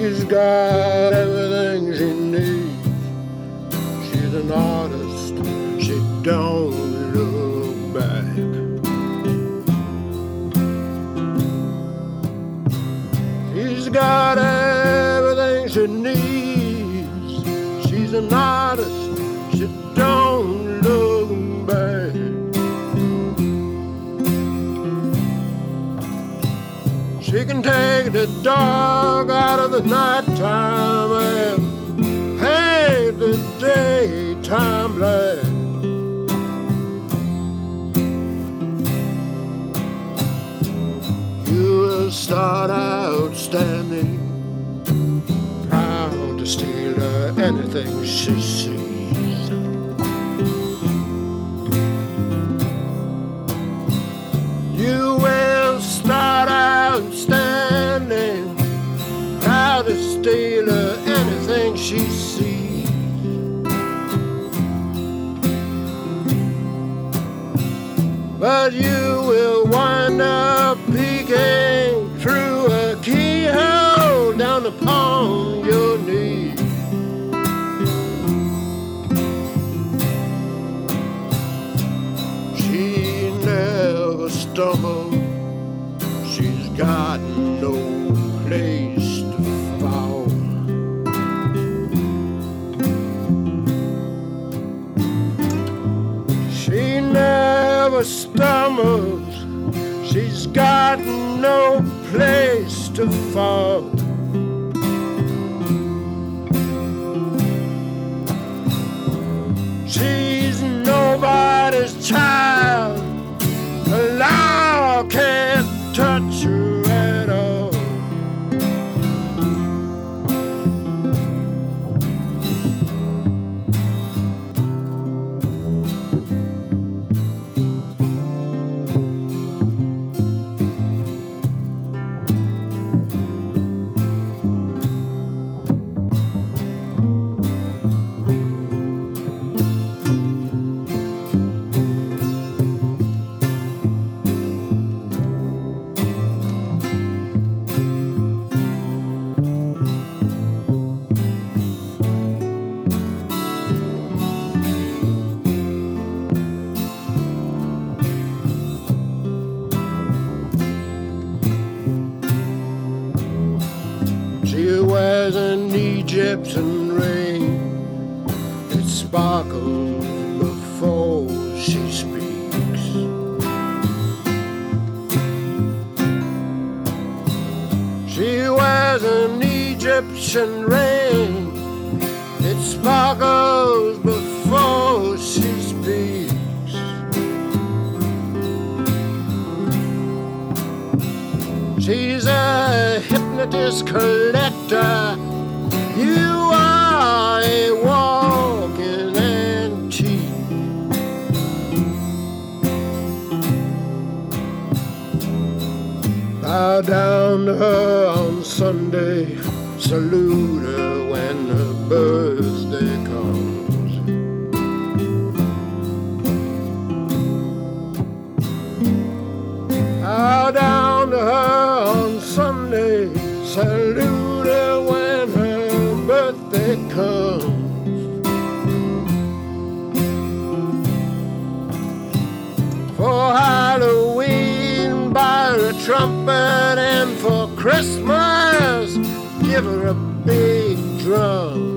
She's got everything she needs. She's an artist, she don't look back. She's got everything she needs. She's an artist, she don't look back. She can take the dark out of the nighttime and paint the daytime black. You will start out standing, proud to steal her anything she sees. You will start out standing, proud to steal her anything she sees. But you will wind up peeking through a keyhole down upon your knees. She never stumbles, she's got no place to fall. She never stumbles, she's got no place to fall. She's nobody's child, the law can't touch her at all. She wears an Egyptian ring, it sparkles before she speaks. She wears an Egyptian ring, it sparkles before she speaks. She's a hypnotist collector, you are a walking antique. Bow down to her on Sunday, salute her when her birthday comes. Bow down to her on Sunday, salute her when her birthday comes. For Halloween, buy her a trumpet, and for Christmas, give her a big drum.